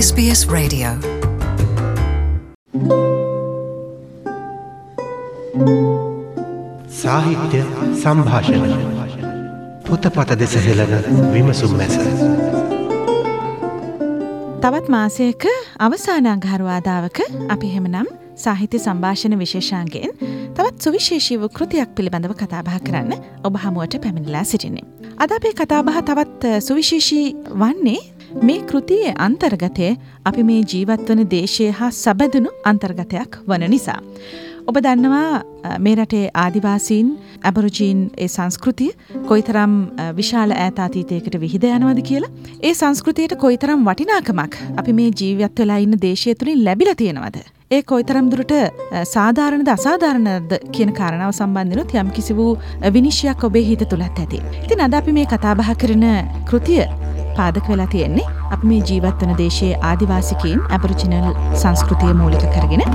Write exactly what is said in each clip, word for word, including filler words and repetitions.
S B S Radio. සාහිත්‍ය සංഭാෂණ පොතපත දෙස හෙළන විමසුම් මැස තවත් මාසයක අවසාන අඟහරුවාදාවක අපි එහෙමනම් සාහිත්‍ය සංഭാෂණ විශේෂාංගයෙන් තවත් සුවිශේෂී වූ කෘතියක් පිළිබඳව කතා බහ කරන්න ඔබ හමුවට පැමිණලා සිටින්නේ. අද අපේ කතා බහ තවත් සුවිශේෂී වන්නේ මේ කෘතියේ අන්තර්ගතය අපි මේ ජීවත් වන දේශය හා සබැඳුණු අන්තර්ගතයක් වන නිසා. ඔබ දන්නවා මේ රටේ ආදිවාසීන් ඇබොරිජින් ඒ සංස්කෘතිය කොයිතරම් විශාල ඈත අතීතයකට විහිද යනවද කියලා. ඒ සංස්කෘතියට කොයිතරම් වටිනාකමක් අපි මේ ජීවත් වෙලා ඉන්න දේශය තුලින් ලැබිලා තියෙනවද? ඒ කොයිතරම් දුරට සාධාරණද අසාධාරණද කියන කාරණාව සම්බන්ධනොත් යම් කිසි වූ විනිශ්චයක් ඔබේ හිත තුලත් ඇති. ඉතින් අද අපි මේ කතා බහ කරන කෘතිය පාදක වෙලා තියෙන්නේ අපි මේ ජීවත් වන දේශයේ ආදිවාසිකයින් ඇබොරිජිනල් සංස්කෘතිය මූලික කරගෙන.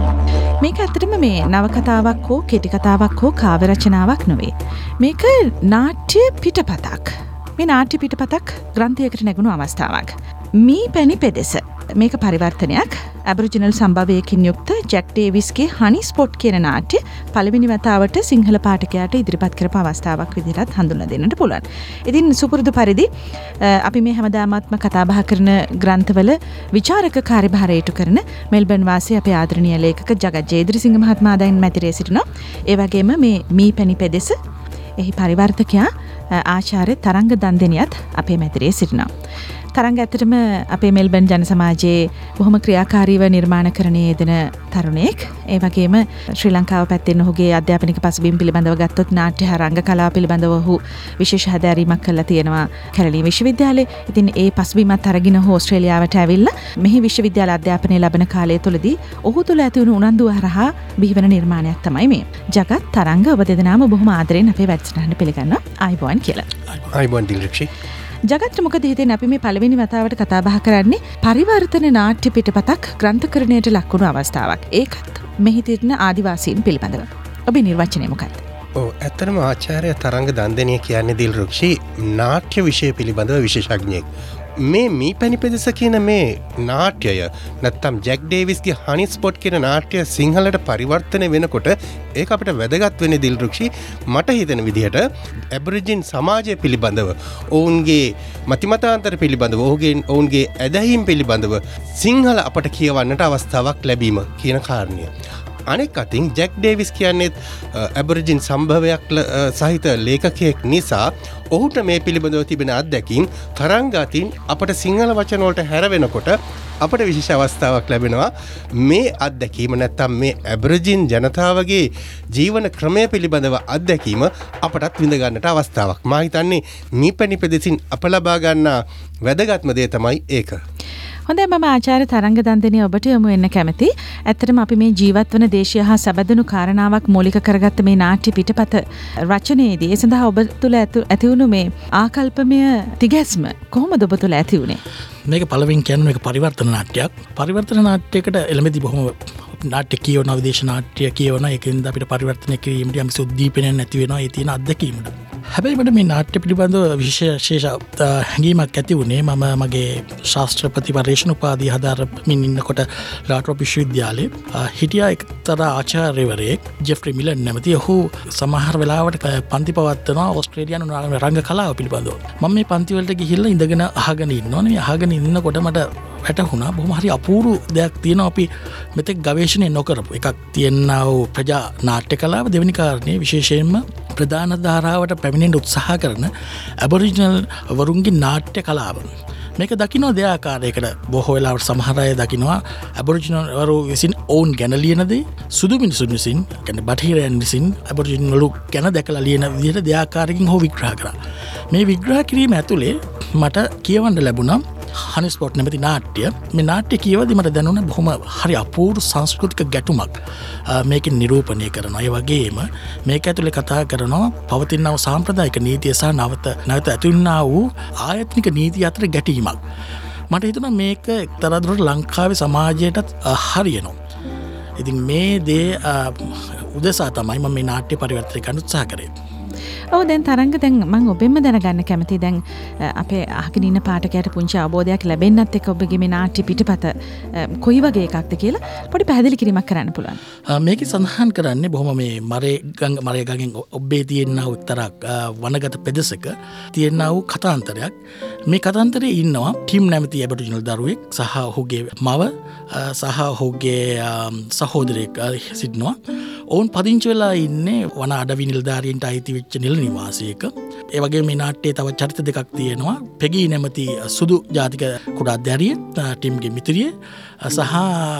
මේක ඇත්තටම මේ නවකතාවක් හෝ කෙටි කතාවක් හෝ කාව්‍ය රචනාවක් නෙවෙයි. මේක නාට්‍ය පිටපතක්. මේ නාට්‍ය පිටපතක් ග්‍රන්ථයකට නැගුණු අවස්ථාවක්. මී පැණි පෙදෙස. මේක පරිවර්තනයක්. ඇබොරිජිනල් සම්භවයකින් යුක්ත ජැක් ඩේවිස්ගේ හනි ස්පොට් කියන නාට්‍ය පළවෙනි වතාවට සිංහල පාඨකයාට ඉදිරිපත් කරපු අවස්ථාවක් විදිහට හඳුන්වලා දෙන්නට පුළුවන්. ඉතින් සුපුරුදු පරිදි අපි මේ හැමදාමත්ම කතා බහ කරන ග්‍රන්ථවල විචාරක කාර්යභාරය ඉටු කරන මෙල්බන් වාසී අපේ ආදරණීය ලේඛක ජගත් ජයද්‍රිසිංහ මහත්මයා දැන් මැතිරේ සිටිනවා. ඒ වගේම මේ මී පැණි පෙදෙස එහි පරිවර්තකයා ආචාර්ය තරංග දන්දෙනියත් අපේ මැතිරේ සිටිනවා. තරංග ඇත්තටම අපේ මෙල්බන් ජන සමාජයේ බොහොම ක්‍රියාකාරීව නිර්මාණකරණයේ යෙදෙන තරුණයෙක්. ඒ වගේම ශ්‍රී ලංකාව පැත්තෙන් ඔහුගේ අධ්‍යාපනික පසුබිම් පිළිබඳව ගත්තොත් නාට්‍ය හා රංග කලාව පිළිබඳව ඔහු විශේෂ හැදෑරීමක් කළා තියෙනවා කැලණි විශ්වවිද්‍යාලයේ. ඉතින් ඒ පසුබිමත් අරගෙන ඔහු ඕස්ට්‍රේලියාවට ඇවිල්ලා මෙහි විශ්වවිද්‍යාල අධ්‍යාපනය ලබන කාලය තුලදී ඔහු තුළ ඇති වුණු උනන්දුව හරහා බිහිවන නිර්මාණයක් තමයි මේ. ජගත් තරංග ඔබ දෙදෙනාම බොහොම ආදරෙන් අපේ වැඩසටහනට පිළිගන්නවා. ආයිබෝන් කියලා. ආයිබෝන් දිල්රක්ෂි. ජගත් මොකද හිතෙන්නේ අපි මේ පළවෙනි වතාවට කතා බහ කරන්නේ පරිවර්තන නාට්‍ය පිටපතක් ග්‍රන්ථකරණයට ලක් වුණු අවස්ථාවක්. ඒකත් මෙහි තියෙන ආදිවාසීන් පිළිබඳව. ඔබේ නිර්වචනය මොකක්ද? ඔව් ඇත්තටම ආචාර්ය තරංග දන්දෙනිය කියන්නේ දිල්රක්ෂි නාට්‍ය විෂය පිළිබඳව විශේෂඥයෙක්. මේ මී පැණි පෙදෙස කියන මේ නාට්‍යය නැත්තම් ජැක් ඩේවිස්ගේ හනි ස්පොට් කියන නාට්‍ය සිංහලට පරිවර්තනය වෙනකොට ඒක අපිට වැදගත් වෙන්නේ දිල්රුක්ෂි මට හිතෙන විදිහට ඇබොරිජින් සමාජය පිළිබඳව ඔවුන්ගේ මතිමතාන්තර පිළිබඳව ඔහුගේ ඔවුන්ගේ ඇදහිම් පිළිබඳව සිංහල අපට කියවන්නට අවස්ථාවක් ලැබීම කියන කාරණය. අනෙක් අතින් ජැක් ඩේවිස් කියන්නේ ඇබොරිජින් සම්භවයක් සහිත ලේඛකයෙක් නිසා ඔහුට මේ පිළිබඳව තිබෙන අත්දැකීම් තරංග අතින් අපට සිංහල වචන වලට හැරවෙනකොට අපට විශේෂ අවස්ථාවක් ලැබෙනවා මේ අත්දැකීම නැත්තම් මේ ඇබොරිජින් ජනතාවගේ ජීවන ක්‍රමය පිළිබඳව අත්දැකීම අපටත් විඳ ගන්නට අවස්ථාවක්. මා හිතන්නේ මී පැණි පෙදෙසින් අප ලබා ගන්නා වැදගත්ම දේ තමයි ඒක. හොඳයි මම ආචාර්ය තරංග දන්දෙනිය ඔබට යොමු වෙන්න කැමතියි. ඇත්තටම අපි මේ ජීවත් වන දේශය හා සැබඳුණු කාරණාවක් මූලික කරගත්ත මේ නාට්‍ය පිටපත රචනයේදී ඒ සඳහා ඔබ තුළ ඇති වුණු මේ ආකල්පමය තිගැස්ම කොහොමද ඔබ තුළ ඇති වුණේ? මේක පළවෙනි කියන්නේ මේක පරිවර්තන නාට්‍යයක්. පරිවර්තන නාට්‍යයකට එළඹෙදි බොහොම නාට්‍ය කියවන විදේශ නාට්‍ය කියවන එකෙන්ද අපිට පරිවර්තනය කිරීමට යම්කිසි උද්දීපනයක් නැති වෙනවා ඒ තියෙන අත්දැකීමට. හැබැයි මට මේ නාට්‍ය පිළිබඳව විශේෂ හැඟීමක් ඇති වුණේ මම මගේ ශාස්ත්‍රපති පර්යේෂණ උපාධිය හදාරමින් ඉන්නකොට ලාට්‍රොප් විශ්වවිද්‍යාලයේ හිටියා එක්තරා ආචාර්යවරයෙක් ජෙෆ්රි මිලන් නැමැති. ඔහු සමහර වෙලාවට පන්ති පවත්වනවා ඕස්ට්‍රේලියානු රංග කලාව පිළිබඳව. මම මේ පන්ති වලට ගිහිල්ලා ඉඳගෙන අහගෙන ඉන්නෝනේ. අහගෙන ඉන්නකොට මට වැටහුණා බොහොම හරි අපූර්ව දෙයක් තියෙනවා අපි මෙතෙක් ගවේෂණය නොකරපු එකක් තියෙනා වූ ප්‍රජා නාට්‍ය කලාව. දෙවෙනි කාරණේ විශේෂයෙන්ම ප්‍රධාන ධාරාවට පැමිණෙන්න උත්සාහ කරන ඇබොරිජිනල් වරුන්ගේ නාට්‍ය කලාව. මේක දකින්න දෙආකාරයකට බොහෝ වෙලාවට සමහර අය දකින්නවා ඇබොරිජිනල් වරු විසින් ඔවුන් ගැන ලියන දේ සුදු මිනිසුන් විසින් කියන්නේ බටහිරයන් විසින් ඇබොරිජිනල් වරු ගැන දැකලා ලියන විදිහට දෙආකාරකින් හෝ විග්‍රහ කරා. මේ විග්‍රහ කිරීම ඇතුලේ මට කියවන්න ලැබුණා හනි ස්පොට් නැමැති නාට්‍ය. මේ නාට්‍ය කියවද්දි මට දැනුණා බොහොම හරි අපූර්ව සංස්කෘතික ගැටුමක් මේකෙන් නිරූපණය කරනවා. ඒ වගේම මේක ඇතුලේ කතා කරනවා පවතිනා වූ සාම්ප්‍රදායික නීතිය සහ නවත නැවත ඇතිවෙනා වූ ආයතනික නීති අතර ගැටීමක්. මට හිතුණා මේක එක්තරා දුරට ලංකාවේ සමාජයටත් හරියනවා. ඉතින් මේ දේ උදෙසා තමයි මම මේ නාට්‍ය පරිවර්තනය කරන්න උත්සාහ කරේ. ඔව් දැන් තරංග දැන් මම ඔබෙන්ම දැනගන්න කැමතියි දැන් අපේ අහගෙන ඉන්න පාඨකයාට පුංචි අවබෝධයක් ලැබෙන්නත් එක්ක ඔබගේ මේ නාට්‍ය පිටපත කොයි වගේ එකක්ද කියලා පොඩි පැහැදිලි කිරීමක් කරන්න පුළුවන්. මේක සඳහන් කරන්නේ බොහොම මේ මරේ ගඟ මරේ ගඟෙන් ඔබේ තියෙනා වූ එක්තරා වනගත පෙදෙසක තියෙනා වූ කතාන්තරයක්. මේ කතාන්තරයේ ඉන්නවා ටිම් නැමැති ඇබරිජිනල් දරුවෙක් සහ ඔහුගේ මව සහ ඔහුගේ සහෝදරයෙක් සිටිනවා. ඔවුන් පදිංචි වෙලා ඉන්නේ වන අඩවි නිලධාරීන්ට අයිති වෙච්ච නිල නිවාසයක. ඒ වගේ මේ නාට්‍යයේ තව චරිත දෙකක් තියෙනවා. පෙගී නැමැති සුදු ජාතික කුඩා දැරිය ටිම්ගේ මිතුරිය සහ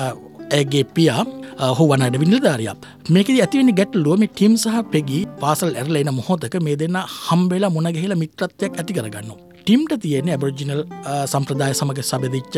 ඇගේ පියා ඔහු වන අඩවි නිලධාරියා. මේකෙදි ඇති වෙන්නේ ගැටලුව මේ ටිම් සහ පෙගී පාසල් ඇරලා එන මොහොතක මේ දෙන්නා හම්බෙලා මුණ ගැහිලා මිත්‍රත්වයක් ඇති කරගන්නවා. ටිම්ට තියෙන්නේ ඇබරිජිනල් සම්ප්‍රදාය සමග සබැදිච්ච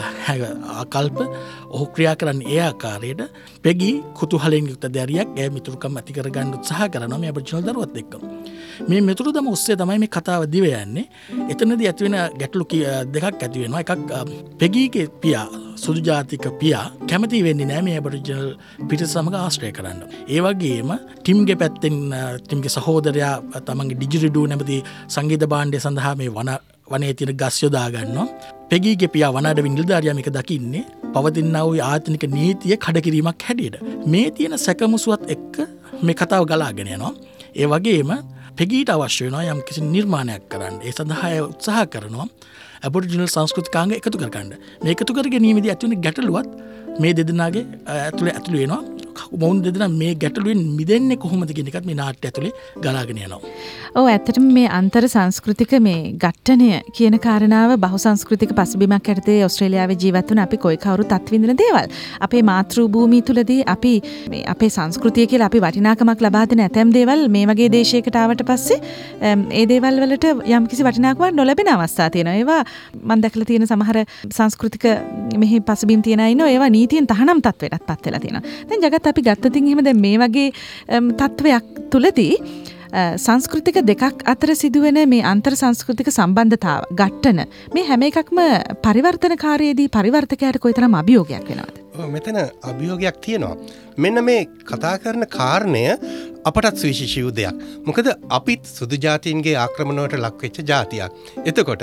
ආකල්ප. ඔහු ක්‍රියා කරන්නේ ඒ ආකාරයට. පෙගී කුතුහලයෙන් යුක්ත දැරියක් ඒ මිතුරුකම් ඇති කරගන්න උත්සාහ කරනවා මේ ඇබරිජිනල් දරුවත් එක්ක. මේ මිතුරුදම ඔස්සේ තමයි මේ කතාව දිව යන්නේ. එතනදී ඇති වෙන ගැටලු දෙකක් ඇති වෙනවා. එකක් පෙගීගේ පියා සුදු ජාතික පියා කැමති වෙන්නේ නැහැ මේ ඇබරිජිනල් පිරිස සමග ආශ්‍රය කරන්න. ඒ වගේම ටිම්ගේ පැත්තෙන් ටිම්ගේ සහෝදරයා තමන්ගේ ඩිජිරිඩු නැමැති සංගීත භාණ්ඩය සඳහා මේ වන වනයේ තියෙන ගස් යොදා ගන්නවා. පෙගීගේ පියා වන අඩවි නිලධාරියා මේක දකින්නේ පවතිනා වූ ආධුනික නීතිය කඩකිරීමක් හැටියට. මේ තියෙන සැකමුසුවත් එක්ක මේ කතාව ගලාගෙන යනවා. ඒ වගේම පෙගීට අවශ්‍ය වෙනවා යම් කිසි නිර්මාණයක් කරන්න. ඒ සඳහා උත්සාහ කරනවා ඇබරිජිනල් සංස්කෘතිකාංග එකතු කරගන්න. මේ එකතු කර ගැනීමේදී ඇති වෙන ගැටලුවත් මේ දෙදෙනාගේ ඇතුලේ ඇතුළු වෙනවා. මොවුන් දෙදෙනා මේ ගැටලුවෙන් මිදෙන්නේ කොහොමද කියන එකත් මේ නාට්‍ය ඇතුලේ ගලාගෙන යනවා. ඔව් ඇත්තටම මේ අන්තර් සංස්කෘතික මේ ඝට්ටණය කියන කාරණාව බහුසංස්කෘතික පසුබිමක් යටතේ ඕස්ට්‍රේලියාවේ ජීවත් වුණ අපි කොයි කවුරුත් අත්විඳින දේවල්. අපේ මාතෘ භූමිය තුලදී අපි මේ අපේ සංස්කෘතිය කියලා අපි වටිනාකමක් ලබා දෙන ඇතැම් දේවල් මේ වගේ දේශයකට ආවට පස්සේ ඒ දේවල් වලට යම්කිසි වටිනාකමක් නොලැබෙන අවස්ථා තියෙනවා. ඒවා මම දැකලා තියෙන සමහර සංස්කෘතික මෙහි පසුබිම් තියන අය ඉන්නවා. ඒවා නීතියෙන් තහනම් තත්ත්වයටත් පත් වෙලා තියෙනවා. දැන් ජගත් අපි ගත්තතින් එහෙම දැන් මේ වගේ තත්ත්වයක් තුලදී සංස්කෘතික දෙකක් අතර සිදුවෙන මේ අන්තර් සංස්කෘතික සම්බන්ධතාව ඝට්ටන මේ හැම එකක්ම පරිවර්තනකාරයේදී පරිවර්තකයාට කොයිතරම් අභියෝගයක් වෙනවද? මෙතන අභියෝගයක් තියෙනවා. මෙන්න මේ කතා කරන කාරණය අපටත් සුවිශේෂී වූ දෙයක්. මොකද අපිත් සුදු ජාතීන්ගේ ආක්‍රමණවලට ලක් වෙච්ච ජාතියක්. එතකොට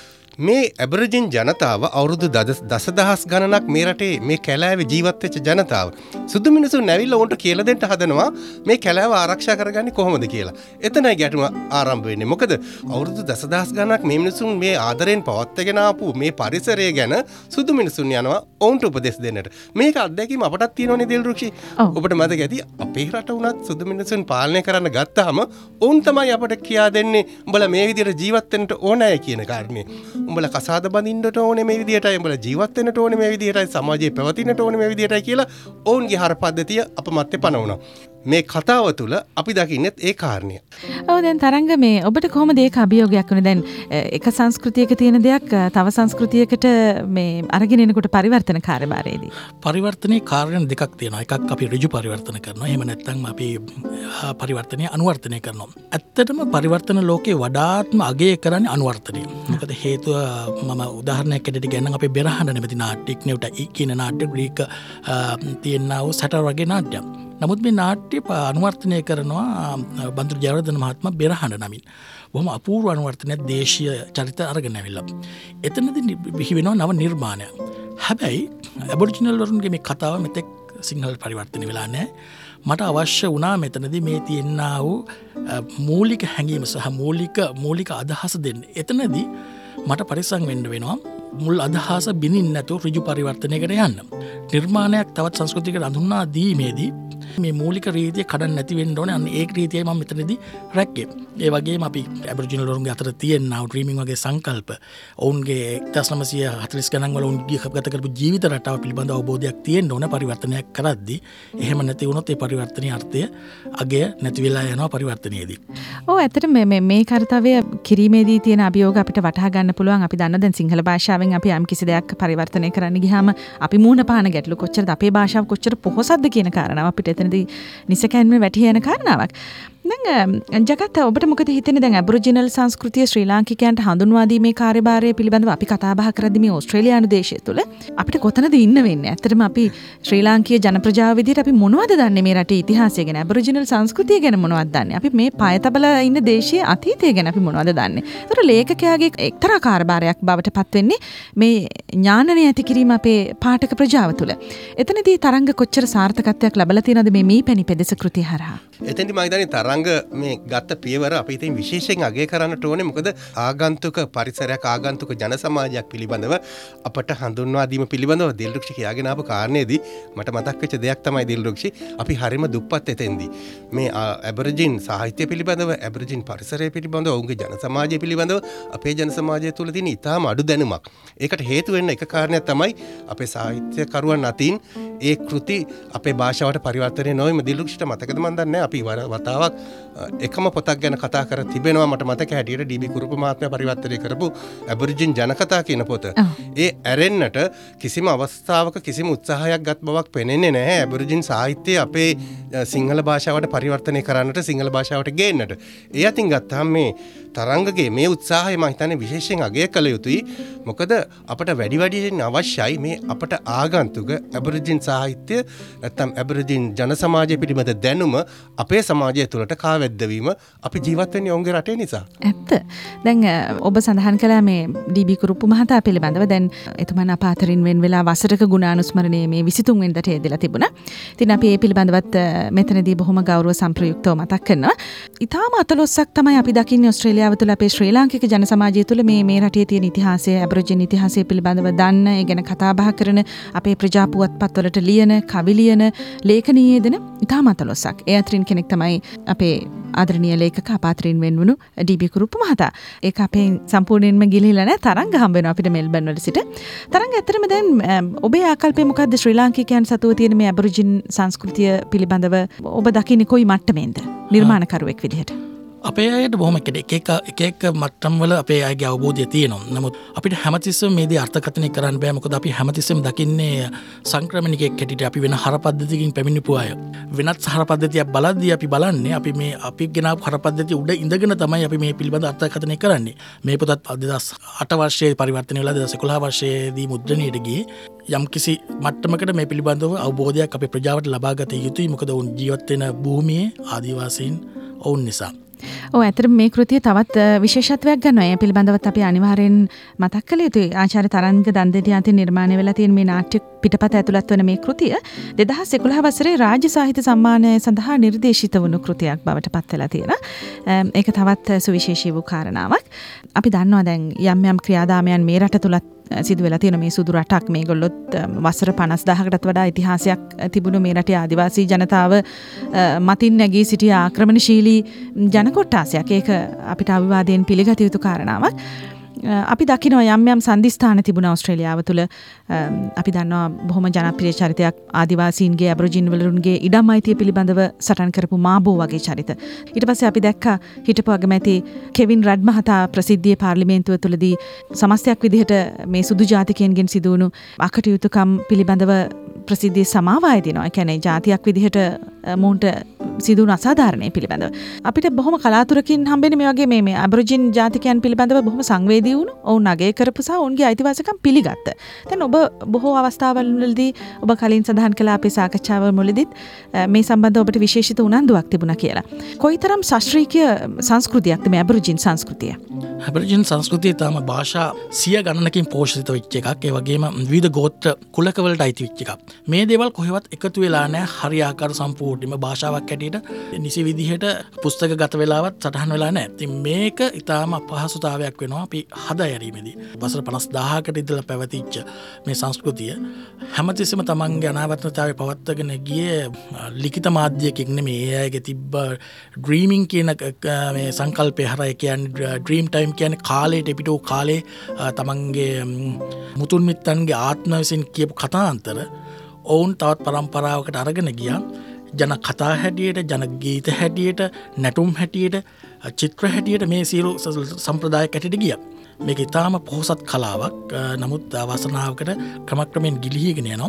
මේ ඇබරිජින් ජනතාව අවුරුදු දසදහස් ගණනක් මේ රටේ මේ කැලෑවේ ජීවත් වෙච්ච ජනතාව. සුදු මිනිසුන් ඇවිල්ලා උන්ට කියලා දෙන්න හදනවා මේ කැලෑව ආරක්ෂා කරගන්නේ කොහොමද කියලා. එතනයි ගැටුම ආරම්භ වෙන්නේ. මොකද අවුරුදු දසදහස් ගණනක් මේ මිනිසුන් මේ ආදරෙන් පවත්වාගෙන ආපු මේ පරිසරය ගැන සුදු මිනිසුන් යනවා ඔවුන්ට උපදෙස් දෙන්නට. මේක අත්දැකීම අපටත් තියෙනවනේ දිල්රුක්ෂි. ඔබට මතක ඇති අපේ රට උනත් සුදු මිනිසුන් පාලනය කරන්න ගත්තාම ඔවුන් තමයි අපට කියා දෙන්නේ උඹලා මේ විදිහට ජීවත් වෙන්න ඕනෑ කියන කාරණේ. උඹලා කසාද බඳින්නට ඕනේ මේ විදිහටයි, උඹලා ජීවත් වෙන්නට ඕනේ මේ විදිහටයි, සමාජයේ පැවතින්නට ඕනේ මේ විදිහටයි කියලා ඔවුන්ගේ හර පද්ධතිය අප මැත්තේ පනවනවා. මේ කතාව තුළ අපි දකින්නෙත් ඒ කාරණය. ඔව් දැන් තරංග මේ ඔබට කොහොමද ඒක අභියෝගයක් වුනේ? දැන් එක සංස්කෘතියක තියෙන දෙයක් තව සංස්කෘතියකට මේ අරගෙන එනකොට පරිවර්තන කාර්යභාරයේදී පරිවර්තනයේ කාර්යයන් දෙකක් තියෙනවා. එකක් අපි ඍජු පරිවර්තන කරනවා. එහෙම නැත්නම් අපි පරිවර්තනය අනුවර්තනය කරනවා. ඇත්තටම පරිවර්තන ලෝකේ වඩාත්ම අගය කරන්නේ අනුවර්තනය. මොකද හේතුව මම උදාහරණයක් ඇරෙන්න ගන්නම් අපේ බෙරහඬ නැමැති නාට්‍යයක් නෙවට ඊ කියන නාට්‍ය ග්‍රීක තියෙනා වූ සැටර් වගේ නාට්‍යයක්. නමුත් මේ නාට්‍ය අනුවර්තනය කරනවා බන්දුරු ජයවර්ධන මහත්මයා බෙරහඬ නමින්. බොහොම අපූර්ව අනුවර්තනයක් දේශීය චරිත අරගෙන ඇවිල්ලා. එතනදී බිහි වෙනවා නව නිර්මාණයක්. හැබැයි ඇබොරිජිනල් වරුන්ගේ මේ කතාව මෙතෙක් සිංහල පරිවර්තනය වෙලා නැහැ. මට අවශ්‍ය වුණා මෙතනදී මේ තියෙනා වූ මූලික හැඟීම සහ මූලික මූලික අදහස දෙන්න. එතනදී මට පරිස්සම් වෙන්න වෙනවා. මුල් අදහස බිනින්න නැතුව ඍජු පරිවර්තනයකට යන්න. නිර්මාණයක් තවත් සංස්කෘතියකට අඳුන්වා දීමේදී මේ මූලික රීතිය කඩන්න නැති වෙන්න ඕනේ. අන්න ඒ රීතියයි මම මෙතනදී රැක්කේ. ඒ වගේම අපි ඇබරිජිනල් වරුන්ගේ අතර තියෙනා ඩ්‍රීමින් වගේ සංකල්ප, ඔවුන්ගේ එක්දහස් නවසිය හතළිස් ගණන් වල ඔවුන් ගත කරපු ජීවිත රටාව පිළිබඳ අවබෝධයක් තියෙන්න ඕන පරිවර්තනයක් කරද්දී. එහෙම නැති වුණොත් ඒ පරිවර්තනයේ අර්ථය අගය නැති වෙලා යනවා පරිවර්තනයේදී. ඔව් ඇත්තට මේ මේ මේ කාර්යය කිරීමේදී තියෙන අභියෝග අපිට වටහා ගන්න පුළුවන්. අපි දන්න දැන් සිංහල භාෂාවෙන් අපි යම් කිසි දෙයක් පරිවර්තනය කරන්න ගියාම අපි මූණ පාන ගැටලු කොච්චරද අපේ භාෂාව කොච්චර පොහොසත්ද කියන කාරණාව අපිට එතනදී නිසකැන්ම වැටහි යන කාරණාවක්. දැන් ජගත් ඔබට මොකද හිතෙන්නේ දැන් ඇබොරිජිනල් සංස්කෘතිය ශ්‍රී ලාංකිකයන්ට හඳුන්වා දීමේ කාර්යභාරය පිළිබඳව අපි කතා බහ කරද්දී මේ ඕස්ට්‍රේලියානු දේශය තුළ අපිට කොතනද ඉන්න වෙන්නේ? ඇත්තටම අපි ශ්‍රී ලාංකීය ජන ප්‍රජාව විදිහට අපි මොනවද දන්නේ මේ රටේ ඉතිහාසය ගැන? ඇබොරිජිනල් සංස්කෘතිය ගැන මොනවද දන්නේ? අපි මේ පය තබලා ඉන්න දේශයේ අතීතය ගැන අපි මොනවද දන්නේ? ඒතර ලේඛකයාගේ එක්තරා කාර්යභාරයක් බවට පත් වෙන්නේ මේ ඥානනය ඇති කිරීම අපේ පාඨක ප්‍රජාව තුළ. එතනදී තරංග කොච්චර සාර්ථකත්වයක් ලැබලා තියෙනවද මේ මීපැණි පෙදෙස කෘතිය හරහා? එතෙන්දි මම හිතන්නේ තරංග මේ ගත්ත පියවර අපි ඉතින් විශේෂයෙන් අගය කරන්නට ඕනේ. මොකද ආගන්තුක පරිසරයක් ආගන්තුක ජන සමාජයක් පිළිබඳව අපට හඳුන්වා දීම පිළිබඳව දිල්රුක්ෂි කියාගෙන ආපු කාරණේදී මට මතක් වෙච්ච දෙයක් තමයි දිල්රුක්ෂි අපි හරිම දුප්පත් එතෙන්දී මේ ඇබොරිජින් සාහිත්‍ය පිළිබඳව ඇබොරිජින් පරිසරය පිළිබඳව ඔවුන්ගේ ජන සමාජය පිළිබඳව අපේ ජන සමාජය තුළ තියෙන ඉතාම අඩු දැනුමක්. ඒකට හේතු වෙන්න එක කාරණයක් තමයි අපේ සාහිත්‍යකරුවන් අතින් ඒ කෘති අපේ භාෂාවට පරිවර්තනය නොවීම. දිල්රුක්ෂිට මතකද මන් දන්නේ අපි වතාවක් එකම පොතක් ගැන කතා කර තිබෙනවා. මට මතක හැටියට ඩී.බී. කුරුප මහත්මයා පරිවර්තනය කරපු ඇබොරිජින් ජනකතා කියන පොත. ඒ ඇරෙන්නට කිසිම අවස්ථාවක කිසිම උත්සාහයක් ගත් බවක් පෙනෙන්නේ නැහැ. ඇබොරිජින් සාහිත්‍යය අපේ සිංහල භාෂාවට පරිවර්තනය කරන්නට සිංහල භාෂාවට ගේන්නට. ඒ අතින් ගත්තාම මේ තරංගගේ මේ උත්සාහය මම හිතන්නේ විශේෂයෙන් අගය කළ යුතුයි. මොකද අපට වැඩි වැඩියෙන් අවශ්‍යයි මේ අපට ආගන්තුක ඇබොරිජින් සාහිත්‍ය නැත්නම් ඇබොරිජින් ජන සමාජය පිළිබඳ දැනුම අපේ සමාජය තුළට කාවැද්දවීම. අපි ජීවත් වෙන්නේ ඔවුන්ගේ රටේ නිසා. ඇත්ත. දැන් ඔබ සඳහන් කළා මේ ඩී.බී. කුරුප්පු මහතා පිළිබඳව. දැන් එතුමන් අප අතරින් වෙන් වෙලා වසරක ගුණානුස්මරණයේ මේ විසිතුන් වෙනිදාට යෙදලා තිබුණා. ඉතින් අපි ඒ පිළිබඳවත් මෙතනදී බොහොම ගෞරව සම්ප්‍රයුක්තව මතක් කරනවා. ඊටාම අතලොස්සක් තමයි අපි දකින්නේ ඔස්ට්‍රේලියාව තුළ අපේ ශ්‍රී ලාංකික ජන සමාජය තුළ මේ මේ රටේ තියෙන ඉතිහාසය ඇබොරිජින් ඉතිහාසය පිළිබඳව දන්න, ඒ ගැන කතා බහ කරන, අපේ ප්‍රජා පුවත්පත්වලට ලියන, කවි ලියන, ලේඛනීය දෙන ඉතාම අතලොස්සක්. ඒ අතරින් කෙනෙක් තමයි අපේ ආදරණීය ලේඛක අපාතරින් වෙන්වුණු ඩී.බී. කුරුප්පු මහතා. ඒක අපේ සම්පූර්ණයෙන්ම ගිලිහිලා නැහැ. තරංග හම්බ වෙනවා අපිට මෙල්බන් වල සිට. තරංග ඇත්තටම දැන් ඔබේ ආකල්පය මොකද්ද ශ්‍රී ලාංකිකයන් සතුව තියෙන මේ ඇබොරිජින් සංස්කෘතිය පිළිබඳව ඔබ දකින්නේ කොයි මට්ටමෙන්ද නිර්මාණකරුවෙක් විදිහට? අපේ අයට බොහොම එක එක එක එක මට්ටම් වල අපේ අයගේ අවබෝධය තියෙනවා. නමුත් අපිට හැමතිස්සෙම මේ දේ අර්ථකථනය කරන්න බෑ. මොකද අපි හැමතිස්සෙම දකින්නේ සංක්‍රමණිකයෙක් හැටියට අපි වෙන හරපද්ධතියකින් පැමිණිපු අය. වෙනත් හරපද්ධතියක් බලද්දී අපි බලන්නේ අපි මේ අපි ගෙනාවු හරපද්ධතිය උඩ ඉඳගෙන තමයි අපි මේ පිළිබඳ අර්ථකථනය කරන්නේ. මේ පොතත් දෙදහස් අට වර්ෂයේ පරිවර්තනය වෙලා දෙදහස් එකොළහ වර්ෂයේදී මුද්‍රණයට ගියේ. යම් කිසි මට්ටමකට මේ පිළිබඳව අවබෝධයක් අපේ ප්‍රජාවට ලබා ගත යුතුයි. මොකද ඔවුන් ජීවත් වෙන භූමියේ ආදිවාසීන් ඔවුන් නිසා. ඔව් ඇත්තටම මේ කෘතිය තවත් විශේෂත්වයක් ගන්නවා. ඒ පිළිබඳවත් අපි අනිවාර්යෙන් මතක් කළ යුතුයි. ආචාර්ය තරංග දන්දෙණිය අතින් නිර්මාණය වෙලා තියෙන මේ නාට්‍ය පිටපත ඇතුළත් වන මේ කෘතිය දෙදහස් එකොළහ වසරේ රාජ්‍ය සාහිත්‍ය සම්මානය සඳහා නිර්දේශිත වුණු කෘතියක් බවට පත් වෙලා තියෙනවා. ඒක තවත් සුවිශේෂී වූ කාරණාවක්. අපි දන්නවා දැන් යම් යම් ක්‍රියාදාමයන් මේ රට තුලත් සිදු වෙලා තියෙන මේ සුදු රටක් මේගොල්ලොත් වසර පනස් දහකටත් වඩා ඉතිහාසයක් තිබුණු මේ රටේ ආදිවාසී ජනතාව මතින් නැගී සිටිය ආක්‍රමණශීලී ජන කොට්ටාසයක්. ඒක අපිට අවිවාදයෙන් පිළිගත යුතු කාරණාවක්. අපි දකිනවා යම් යම් සන්ධිස්ථාන තිබුණා ඕස්ට්‍රේලියාව තුළ. අපි දන්නවා බොහොම ජනප්‍රිය චරිතයක් ආදිවාසීන්ගේ ඇබොරිජින් වලරුන්ගේ ඉඩම් අයිතිය පිළිබඳව සටන් කරපු මාබෝ වගේ චරිත. ඊට පස්සේ අපි දැක්කා හිටපු අගමැති කෙවින් රඩ් මහතා ප්‍රසිද්ධියේ පාර්ලිමේන්තුව තුළදී සමස්තයක් විදිහට මේ සුදු ජාතිකයන්ගෙන් සිදුවුණු අකටයුතුකම් පිළිබඳව ප්‍රසිද්ධිය සමාවාය දෙනවා. ඒ කියන්නේ ජාතියක් විදිහට මොවුන්ට සිදුවුණු අසාධාරණය පිළිබඳව. අපිට බොහොම කලාතුරකින් හම්බෙන්නේ මේ වගේ මේ මේ ඇබොරිජින් ජාතිකයන් පිළිබඳව බොහොම සංවේදී වුණු, ඔවුන් අගය කරපු සහ ඔවුන්ගේ අයිතිවාසිකම් පිළිගත්ත. දැන් ඔබ බොහෝ අවස්ථාවල් වලදී ඔබ කලින් සඳහන් කළ අපේ සාකච්ඡාවල මුලදීත් මේ සම්බන්ධව ඔබට විශේෂිත උනන්දුවක් තිබුණා කියලා. කොයිතරම් ශාස්ත්‍රීය සංස්කෘතියක්ද මේ ඇබොරිජින් සංස්කෘතිය? ඇබොරිජින් සංස්කෘතිය තම භාෂා සිය ගණනකින් පෝෂිත වෙච්ච එකක්. ඒ වගේම විවිධ ගෝත්‍ර කුලකවලට අයිති වෙච්ච එකක්. මේ දේවල් කොහෙවත් එකතු වෙලා නැහැ. හරියාකාර සම්පූර්ණම භාෂාවක් හැටියට නිසි විදිහට පුස්තක ගත වෙලාවත් සටහන් වෙලා නැහැ. ඉතින් මේක ඊටාම අපහසුතාවයක් වෙනවා අපි හදා යරීමේදී. වසර පනස් දහකට ඉඳලා පැවතිච්ච මේ සංස්කෘතිය හැමතිස්සෙම තමන්ගේ අනාවර්තනතාවය පවත්වාගෙන ගියේ ලිඛිත මාධ්‍යයකින් නෙමෙයි. ඒ අයගේ තිබ්බ ඩ්‍රීමින් කියන මේ සංකල්පය හරහා කියන්නේ ඩ්‍රීම් ටයිම් කියන්නේ කාලයට පිටෝ කාලේ තමන්ගේ මුතුන් මිත්තන්ගේ ආත්ම විසින් කියපු කතාන්තර ඔවුන් තවත් පරම්පරාවකට අරගෙන ගියා. ජන කතා හැටියට ජන ගීත හැටියට නැටුම් හැටියට චිත්‍ර හැටියට මේ සියලු සම්ප්‍රදායක් ඇටට ගිය මේක ඉතාම පොහොසත් කලාවක් නමුත් අවසනාවකට ක්‍රමක්‍රමයෙන් ගිලිහීගෙන යනවා.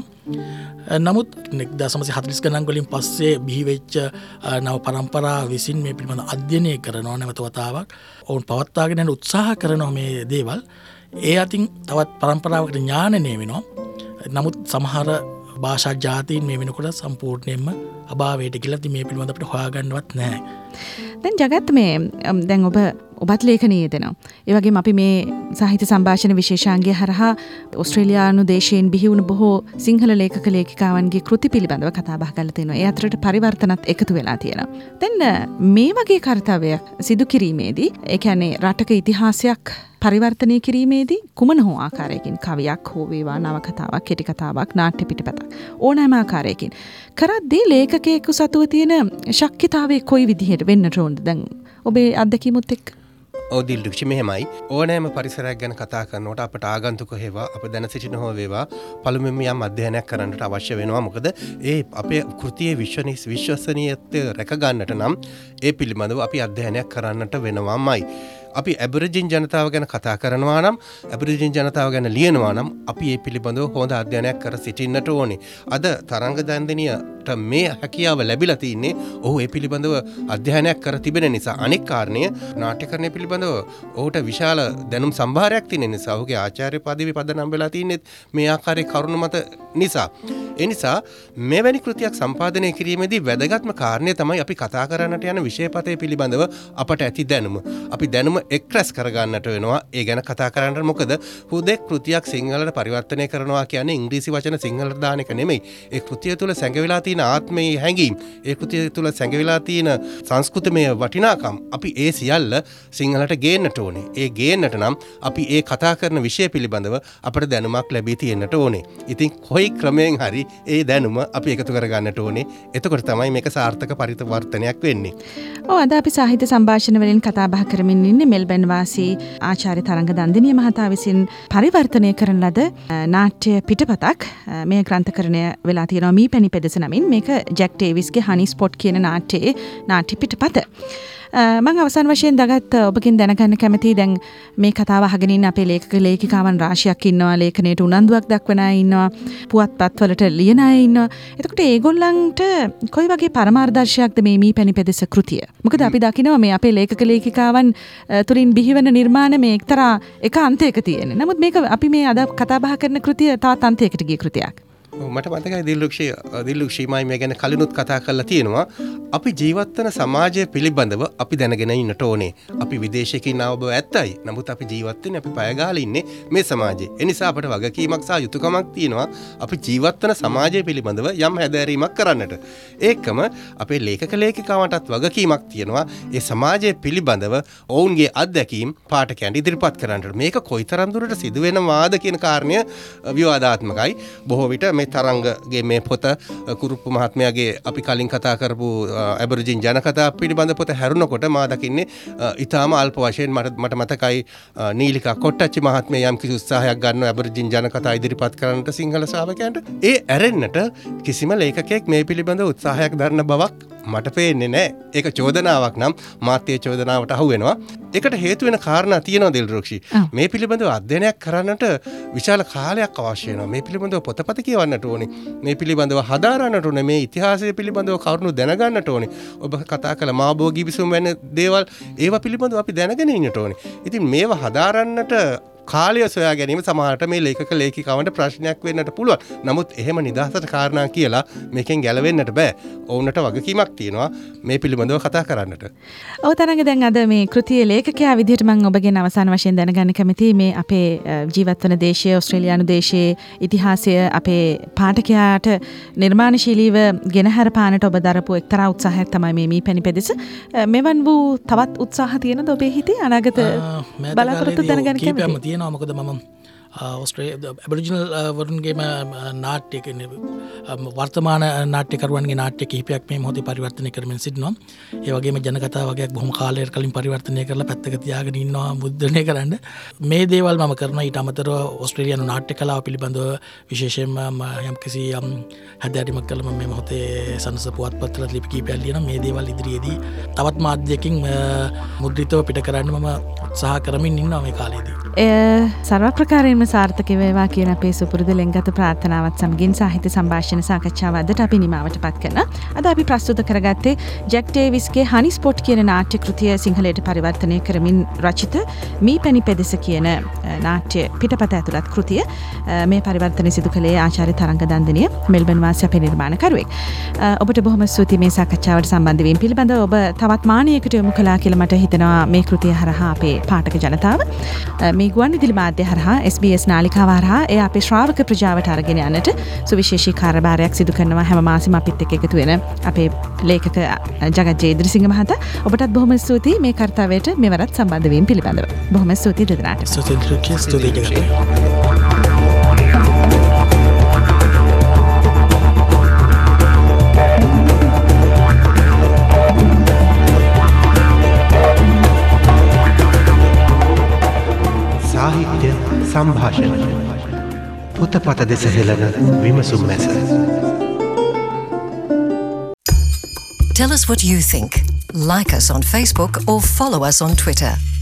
නමුත් දසමසි හතලිස් ගණන් වලින් පස්සේ බිහිවෙච්ච නව පරම්පරාව විසින් මේ පිළිබඳ අධ්‍යයනය කරනවා නැවත වතාවක් ඔවුන් පවත්වාගෙන යන උත්සාහ කරනවා මේ දේවල්. ඒ අතින් තවත් පරම්පරාවකට ඥානනය වෙනවා. නමුත් සමහර භාෂා ජාතීන් මේ වෙනකොට සම්පූර්ණයෙන්ම අභාවයට ගිහිල්ලා ඉතින් මේ පිළිබඳව අපිට හොයාගන්නවත් නැහැ. දැන් ජගත් මේ දැන් ඔබ ඔබත් ලේඛනයේ දෙනවා. ඒ වගේම අපි මේ සාහිත්‍ය සංഭാෂණ විශේෂාංගය හරහා ඕස්ට්‍රේලියානු දේශයෙන් බිහි වුණු බොහෝ සිංහල ලේඛක ලේඛිකාවන්ගේ කෘති පිළිබඳව කතා බහ කරලා තියෙනවා. ඒ අතරට පරිවර්තනත් එකතු වෙලා තියෙනවා. දැන් මේ වගේ කාර්යයක් සිදු කිරීමේදී ඒ කියන්නේ රටක ඉතිහාසයක් පරිවර්තනය කිරීමේදී කුමන හෝ ආකාරයකින් කවියක් හෝ වේවා නවකතාවක් කෙටි කතාවක් නාට්‍ය පිටපතක් ඕනෑම ආකාරයකින් කරද්දී ලේඛකයෙකු සතුව තියෙන ශක්්‍යතාවය කොයි විදිහට වෙන්නට ඕනද? දැන් ඔබේ අත්දැකීමුත් එක්ක ඕදිල් රුක්ෂි මෙහෙමයි ඕනෑම පරිසරයක් ගැන කතා කරනකොට අපට ආගන්තුක හේවා අප දැන සිටින හෝ වේවා පළමුවෙන්ම යම් අධ්‍යයනයක් කරන්නට අවශ්‍ය වෙනවා. මොකද ඒ අපේ කෘතියේ විශ්වනීය විශ්වසනීයත්වය රැක ගන්නට නම් ඒ පිළිබඳව අපි අධ්‍යයනයක් කරන්නට වෙනවාමයි. අපි ඇබරිජින් ජනතාව ගැන කතා කරනවා නම් ඇබරිජින් ජනතාව ගැන ලියනවා නම් අපි ඒ පිළිබඳව හොඳ අධ්‍යයනයක් කර සිටින්නට ඕනේ. අද තරංග දන්දනියට මේ හැකියාව ලැබිලා තින්නේ ඔහු ඒ පිළිබඳව අධ්‍යයනයක් කර තිබෙන නිසා. අනෙක් කාරණය නාට්‍යකරණය පිළිබඳව ඔහුට විශාල දැනුම් සම්භාරයක් තියෙන නිසා ඔහුගේ ආචාර්ය පදවි පදනම් වෙලා තින්නේ මේ ආකාරයේ කරුණු මත නිසා. ඒ නිසා මෙවැනි කෘතියක් සම්පාදනය කිරීමේදී වැදගත්ම කාරණය තමයි අපි කතා කරන්නට යන විෂයපතේ පිළිබඳව අපට ඇති දැනුම. අපි දැනුම එක්රැස් කරගන්නට වෙනවා ඒ ගැන කතා කරන්නට. මොකද හුදෙක් කෘතියක් සිංහලට පරිවර්තනය කරනවා කියන්නේ ඉංග්‍රීසි වචන සිංහලට දාන එක නෙමෙයි. ඒ කෘතිය තුළ සැඟවිලා තියෙන ආත්මීය හැඟීම්, ඒ කෘතිය තුළ සැඟවිලා තියෙන සංස්කෘතිමය වටිනාකම් අපි ඒ සියල්ල සිංහලට ගේන්නට ඕනේ. ඒ ගේන්නට නම් අපි ඒ කතා කරන විෂය පිළිබඳව අපට දැනුමක් ලැබී තියෙන්නට ඕනේ. ඉතින් කොයි ක්‍රමයෙන් හරි ඒ දැනුම අපි එකතු කරගන්නට ඕනේ. එතකොට තමයි මේක සාර්ථක පරිවර්තනයක් වෙන්නේ. ඔව් අද අපි සාහිත්‍ය සංഭാෂණ වලින් කතා බහ කරමින් ඉන්නේ මෙල්බන් වාසී ආචාර්ය තරංග දන්දිනිය මහතා විසින් පරිවර්තනය කරන ලද නාට්‍ය පිටපතක්. මේ ග්‍රන්ථකරණය වෙලා තියෙනවා මී පැණි පෙදෙස නමින්. මේක ජැක් ඩේවිස්ගේ හනි ස්පොට් කියන නාට්‍යයේ නාට්‍ය පිටපත. මම අවසන් වශයෙන් දගත් ඔබකින් දැනගන්න කැමතියි දැන් මේ කතාව අහගෙන ඉන්න අපේ ලේඛක ලේඛිකාවන් රාශියක් ඉන්නවා. ලේඛනයට උනන්දුවක් දක්වන අය ඉන්නවා. පුවත්පත්වලට ලියන අය ඉන්නවා. එතකොට ඒගොල්ලන්ට කොයි වගේ පරමාර්ථයක්ද මේ මී පැණි පෙදෙස කෘතිය? මොකද අපි දකිනවා මේ අපේ ලේඛක ලේඛිකාවන් තුලින් බිහිවන නිර්මාණ මේ එක්තරා එක අන්තයක තියෙන්නේ. නමුත් මේක අපි මේ අද කතා බහ කරන කෘතිය තවත් අන්තයකට ගිය කෘතියක්. මට මතකයි දිල්ලුක්ෂි දිල්ලුක්ෂිමයි මේ ගැන කලිනුත් කතා කරලා තියෙනවා. අපි ජීවත් වෙන සමාජය පිළිබඳව අපි දැනගෙන ඉන්නට ඕනේ. අපි විදේශයකින් ආව බව ඇත්තයි. නමුත් අපි ජීවත් වෙන්නේ අපි පය ගාලා ඉන්නේ මේ සමාජයේ. ඒ නිසා අපට වගකීමක් සහ යුතුයකමක් තියෙනවා අපි ජීවත් වෙන සමාජය පිළිබඳව යම් හැදෑරීමක් කරන්නට. ඒකම අපේ ලේඛක ලේඛිකාවන්ටත් වගකීමක් තියෙනවා ඒ සමාජය පිළිබඳව ඔවුන්ගේ අත්දැකීම් පාඨකයන්ට ඉදිරිපත් කරන්නට. මේක කොයිතරම් දුරට සිදු වෙනවාද කියන කාරණය විවාදාත්මකයි. බොහෝ විට මේ තරංගගේ මේ පොත කුරුප්පු මහත්මයාගේ අපි කලින් කතා කරපු ඇබරිජින් ජනකතා පිළිබඳ පොත හැරුණකොට මා දකින්නේ ඊටාම අල්ප වශයෙන් මට මට මතකයි නීලිකා කොට්ටච්චි මහත්මිය යම් කිසි උත්සාහයක් ගන්නවා ඇබරිජින් ජනකතා ඉදිරිපත් කරන්නට සිංහල ශ්‍රාවකයන්ට. ඒ ඇරෙන්නට කිසිම ලේඛකයෙක් මේ පිළිබඳ උත්සාහයක් දරන බවක් මට පේන්නේ නැහැ. ඒක චෝදනාවක් නම් මාත් ඒ චෝදනාවට අහු වෙනවා. ඒකට හේතු වෙන කාරණා තියෙනවා දිල්රුක්ෂි. මේ පිළිබඳව අධ්‍යයනයක් කරන්නට විශාල කාලයක් අවශ්‍ය වෙනවා. මේ පිළිබඳව පොතපත කියවන්නට ඕනේ. මේ පිළිබඳව හදාරන්නට ඕනේ. මේ ඉතිහාසය පිළිබඳව කරුණු දැනගන්නට ඕනේ. ඔබ කතා කළ මාබෝගී විසුම් වෙන දේවල් ඒවා පිළිබඳව අපි දැනගෙන ඉන්නට ඕනේ. ඉතින් මේවා හදාරන්නට කාලය සොයා ගැනීම සමහරට මේ ලේඛක ලේඛිකාවන්ට ප්‍රශ්නයක් වෙන්නට පුළුවන්. නමුත් එහෙම නිදහසට කාරණා කියලා මේකෙන් ගැලවෙන්නට බෑ. ඔවුන්ට වගකීමක් තියෙනවා මේ පිළිබඳව කතා කරන්නට. ඔව් තරංග දැන් අද මේ කෘතියේ ලේඛකයා විදිහට මම ඔබගෙන් අවසාන වශයෙන් දැනගන්න කැමතියි මේ අපේ ජීවත් වන දේශයේ ඕස්ට්‍රේලියානු දේශයේ ඉතිහාසය අපේ පාඨකයාට නිර්මාණශීලීව ගෙනහැර පානට ඔබ දරපු එක්තරා උත්සාහයක් තමයි මේ මී පැණි පෙදෙස. මෙවන් වූ තවත් උත්සාහ තියෙනද ඔබේ හිතේ අනාගත බලාපොරොත්තු දැනගන්න කැමතියි. මොකද මම ඔස්ට්‍රේ ඇබරිජිනල් වරුන්ගේම නාට්‍යක වර්තමාන නාට්‍යකරුවන්ගේ නාට්‍ය කිහිපයක් මේ මොහොතේ පරිවර්තනය කරමින් සිටිනවා. ඒ වගේම ජනකතා වගේක් බොහොම කාලයකට කලින් පරිවර්තනය කරලා පැත්තක තියාගෙන ඉන්නවා මුද්‍රණය කරන්න. මේ දේවල් මම කරනවා. ඊට අමතරව ඕස්ට්‍රේලියානු නාට්‍ය කලාව පිළිබඳව විශේෂයෙන්ම යම්කිසි හැදෑරීමක් කළා. මම මේ මොහොතේ සනස පුවත්පත්වල ලිපි කිහිපයක් ලියනවා. මේ දේවල් ඉදිරියේදී තවත් මාධ්‍යකින් මුද්‍රිතව පිට කරන්න මම උත්සාහ කරමින් ඉන්නවා මේ කාලේදී. එය සර්ව ප්‍රකාරයෙන්ම සාර්ථක වේවා කියන අපේ සුපුරුදු ලෙන්ගත ප්‍රාර්ථනාවත් සමගින් සාහිත්‍ය සංഭാෂණ සාකච්ඡාව අදට අපි නිමාවට පත් කරනවා. අද අපි ප්‍රස්තුත කරගත්තේ ජැක් ඩේවිස්ගේ හනි ස්පොට් කියන නාට්‍ය කෘතිය සිංහලයට පරිවර්තනය කරමින් රචිත මී පැණි පෙදෙස කියන නාට්‍ය පිටපත ඇතුළත් කෘතිය. මේ පරිවර්තනය සිදු කළේ ආචාර්ය තරංග දන්දනිය මෙල්බන් වාසී අපේ නිර්මාණකරුවෙක්. ඔබට බොහොම ස්තුතියි මේ සාකච්ඡාවට සම්බන්ධ වීම පිළිබඳව. ඔබ තවත් මානයකට යොමු කළා කියලා මට හිතෙනවා මේ කෘතිය හරහා අපේ පාඨක ජනතාව. මේ ගුවන්විදුලි මාධ්‍ය හරහා එස් බී එස් නාලිකාව හරහා එය අපේ ශ්‍රාවක ප්‍රජාවට අරගෙන යන්නට සුවිශේෂී කාර්යභාරයක් සිදු කරනවා හැම මාසෙම අපිත් එක්ක එකතු වෙන අපේ ලේඛක ජගත් ජේද්‍රසිංහ මහතා. ඔබටත් බොහොම ස්තුතියි මේ කාර්යයට මෙවරත් සම්බන්ධ වීම පිළිබඳව. බොහොම ස්තුතියි දෙදෙනාට. ස්තුතියි ස්තුතියි ජගත්. සාහිත්‍ය සංഭാෂණ පුතපත දෙස හෙළන විමසුම් මැස. Tell us what you think. Like us on Facebook or follow us on Twitter.